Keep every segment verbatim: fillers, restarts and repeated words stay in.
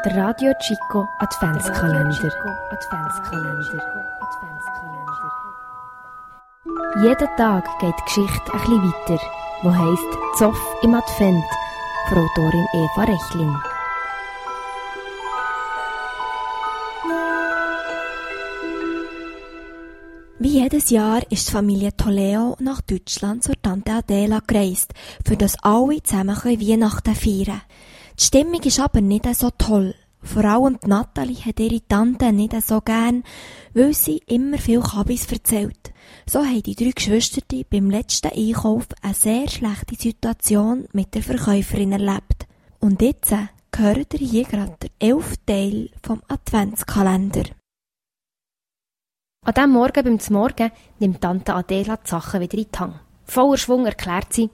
Der Radio Chico Adventskalender. Adventskalender. Jeden Tag geht die Geschichte ein bisschen weiter, wo heisst «Zoff im Advent» von Autorin Eva Rechlin. Wie jedes Jahr ist die Familie Toledo nach Deutschland zur Tante Adela gereist, für das alle zusammen Weihnachten feiern können. Die Stimmung ist aber nicht so toll. Vor allem die Nathalie hat ihre Tante nicht so gern, weil sie immer viel Kabis erzählt. So haben die drei Geschwister beim letzten Einkauf eine sehr schlechte Situation mit der Verkäuferin erlebt. Und jetzt gehört ihr hier gerade der elfte Teil vom Adventskalender. An diesem Morgen beim Zmorgen nimmt Tante Adela die Sachen wieder in die Hand. Voller Schwung erklärt sie: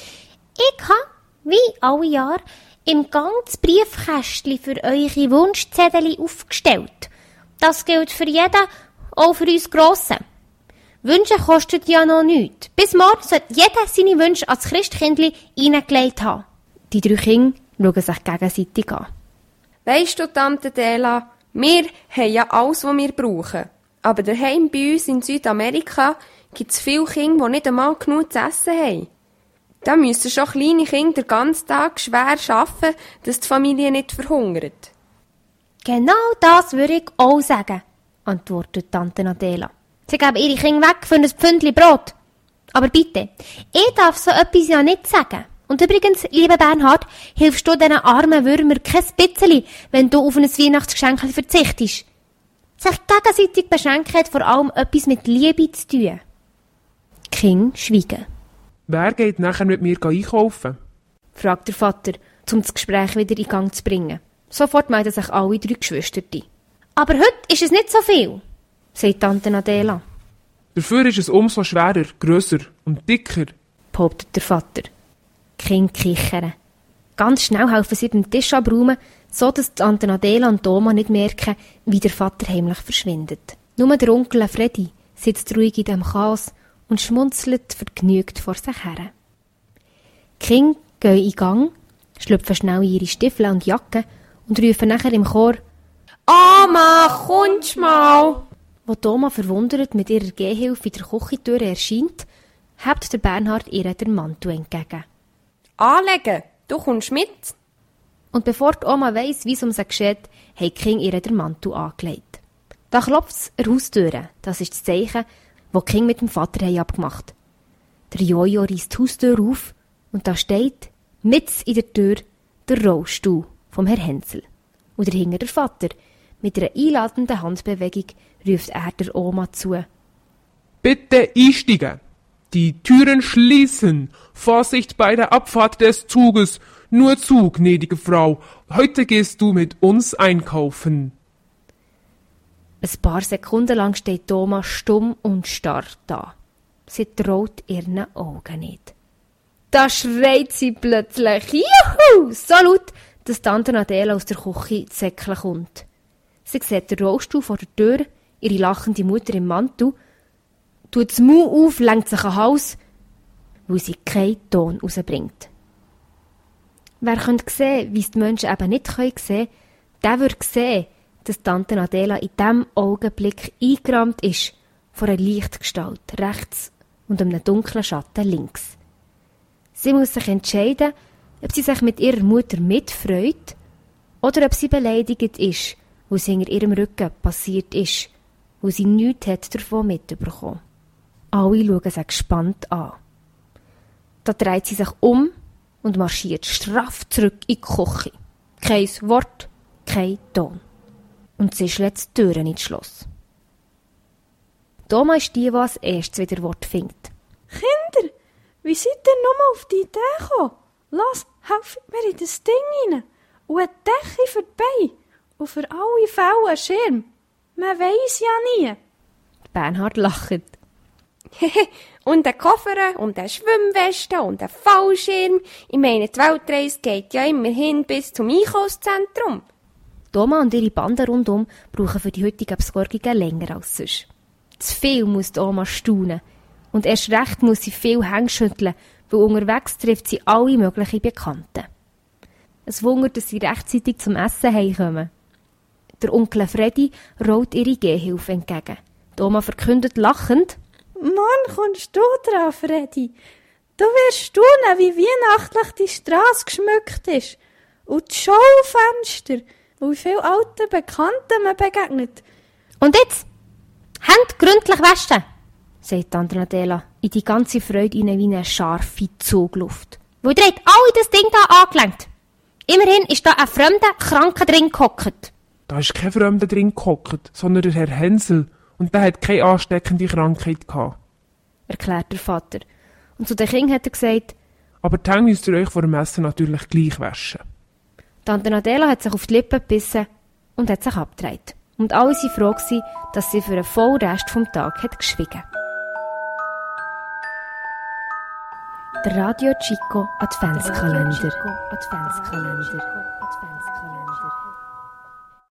Ich habe, wie alle Jahre, im ganzen Briefkästchen für eure Wunschzettel aufgestellt. Das gilt für jeden, auch für uns Grossen. Wünsche kosten ja noch nichts. Bis morgen sollte jeder seine Wünsche als Christkindli reingelegt haben. Die drei Kinder schauen sich gegenseitig an. Weisst du, Tante Adela, wir haben ja alles, was wir brauchen. Aber daheim bei uns in Südamerika gibt es viele Kinder, die nicht einmal genug zu essen haben. Da müssen schon kleine Kinder den ganzen Tag schwer arbeiten, dass die Familie nicht verhungert. Genau das würde ich auch sagen, antwortet Tante Adela. Sie geben ihre Kinder weg für ein Pfündchen Brot. Aber bitte, ich darf so etwas ja nicht sagen. Und übrigens, lieber Bernhard, hilfst du diesen armen Würmern kein bisschen, wenn du auf ein Weihnachtsgeschenk verzichtest. Sich gegenseitig beschenken hat vor allem etwas mit Liebe zu tun. Die Kinder schweigen. Wer geht nachher mit mir einkaufen? Fragt der Vater, um das Gespräch wieder in Gang zu bringen. Sofort melden sich alle drei Geschwister. Aber heute ist es nicht so viel, sagt Tante Adela. Dafür ist es umso schwerer, grösser und dicker, behauptet der Vater. Die Kinder kichern. Ganz schnell helfen sie beim Tisch abräumen, so dass Tante Adela und Oma nicht merken, wie der Vater heimlich verschwindet. Nur der Onkel Freddy sitzt ruhig in dem Chaos und schmunzelt vergnügt vor sich her. Die Kinder gehen in Gang, schlüpfen schnell in ihre Stiefel und Jacke und rufen nachher im Chor: «Oma, kommst mal!» Wo die Oma verwundert mit ihrer Gehhilfe in der Küchentür erscheint, hebt der Bernhard ihr den Mantel entgegen. «Anlegen, du kommst mit!» Und bevor die Oma weiss, wie es um sie geschieht, hat die Kinder ihr den Mantel angelegt. Da klopft es an die Haustür. Das ist das Zeichen, das die Kinder mit dem Vater haben abgemacht. Der Jojo reißt die Haustür auf und da steht, mitten in der Tür, der Rollstuhl vom Herrn Hensel. Und dahinter der Vater. Mit einer einladenden Handbewegung ruft er der Oma zu: «Bitte einsteigen! Die Türen schließen! Vorsicht bei der Abfahrt des Zuges! Nur zu, gnädige Frau! Heute gehst du mit uns einkaufen!» Ein paar Sekunden lang steht Oma stumm und starr da. Sie traut ihren Augen nicht. Da schreit sie plötzlich «Juhu!» so laut, dass Tante Adela aus der Küche Säckle kommt. Sie sieht den Rollstuhl vor der Tür, ihre lachende Mutter im Mantel, tut das Maul auf, lenkt sich an den Hals, weil sie keinen Ton rausbringt. Wer könnte sehen, wie es die Menschen eben nicht sehen können, der würde sehen, dass Tante Adela in diesem Augenblick eingerahmt ist von einer Lichtgestalt rechts und einem dunklen Schatten links. Sie muss sich entscheiden, ob sie sich mit ihrer Mutter mitfreut oder ob sie beleidigt ist, was hinter ihrem Rücken passiert ist, wo sie nichts hat davon mitbekommen. Alle schauen sie gespannt an. Da dreht sie sich um und marschiert straff zurück in die Küche. Kein Wort, kein Ton. Und sie schlägt die Türen ins Schloss. Die Oma ist die, die als erstes wieder Wort findet. «Kinder, wie seid ihr nochmal auf die Idee gekommen? Lasst, helft mir in das Ding rein. Und eine Decke für die Beine. Und für alle Fälle ein Schirm. Man weiss ja nie.» Bernhard lacht. «Und ein Koffer und eine Schwimmweste und ein Fallschirm. Ich meine, die Weltreise geht ja immerhin bis zum Einkaufszentrum.» Die Oma und ihre Bande rundum brauchen für die heutigen Besorgungen länger als sonst. Zu viel muss die Oma staunen. Und erst recht muss sie viel Hände schütteln, weil unterwegs trifft sie alle möglichen Bekannten. Es Wunder, dass sie rechtzeitig zum Essen heimkommen. Der Onkel Freddy rollt ihre Gehhilfe entgegen. Die Oma verkündet lachend: Mann, kommst du dran, Freddy? Du wirst staunen, wie weihnachtlich die Strasse geschmückt ist. Und die Schaufenster. Und wie viele alte Bekannten man begegnet. Und jetzt? Hände gründlich waschen, sagt Tante Adela in die ganze Freude hinein wie eine scharfe Zugluft. Weil ihr habt alle das Ding da angelenkt. Immerhin ist da ein fremder Kranker drin gehockt. Da ist kein Fremder drin gehockt, sondern der Herr Hänsel. Und der hat keine ansteckende Krankheit gehabt, erklärt der Vater. Und zu den Kindern hat er gesagt: Aber die Hände müsst ihr euch vor dem Essen natürlich gleich waschen. Tante Adela hat sich auf die Lippen gebissen und hat sich abgedreht. Und alle waren froh gewesen, dass sie für einen vollen Rest vom Tag hat geschwiegen. Der Radio Chico Adventskalender. Adventskalender. Adventskalender.